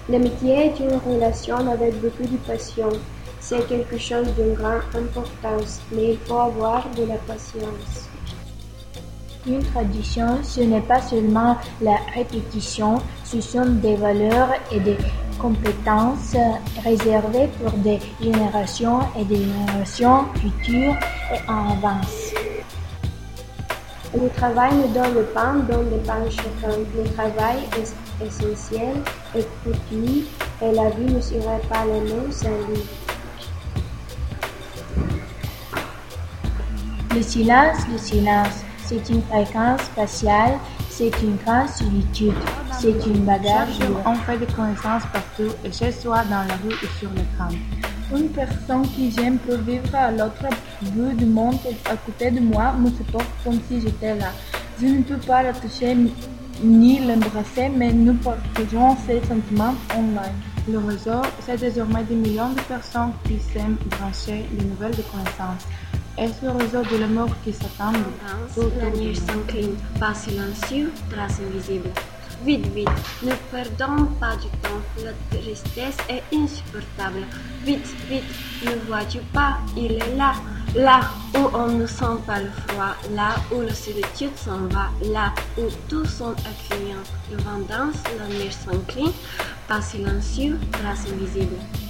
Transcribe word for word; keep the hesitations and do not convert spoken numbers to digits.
L'amitié est une relation avec beaucoup de passion. C'est quelque chose d'une grande importance, mais il faut avoir de la patience. Une tradition, ce n'est pas seulement la répétition, ce sont des valeurs et des compétences réservées pour des générations et des générations futures et en avance. Le travail nous donne le pain, donne le pain chacun. Le travail est essentiel et continu, et la vie ne serait pas la même sans lui. Le silence, le silence, c'est une fréquence spatiale, c'est une grande solitude, c'est une bagage. Chaque jour, on fait des connaissances partout, et chez soi, dans la rue et sur le tram. Une personne que j'aime peut vivre à l'autre bout du monde à côté de moi, me supporte comme si j'étais là. Je ne peux pas la toucher ni l'embrasser, mais nous partageons ces sentiments online. Le réseau, c'est désormais des millions de personnes qui s'aiment brancher les nouvelles de connaissances. Est-ce le réseau de l'amour qui s'attend? L'avenir s'incline, pas silencieux, trace invisible. Vite, vite, ne perdons pas du temps, la tristesse est insupportable. Vite, vite, ne vois-tu pas, il est là, là où on ne sent pas le froid, là où la solitude s'en va, là où tout son accueillant. Le vent danse, la mer s'incline, pas silencieux, trace invisible.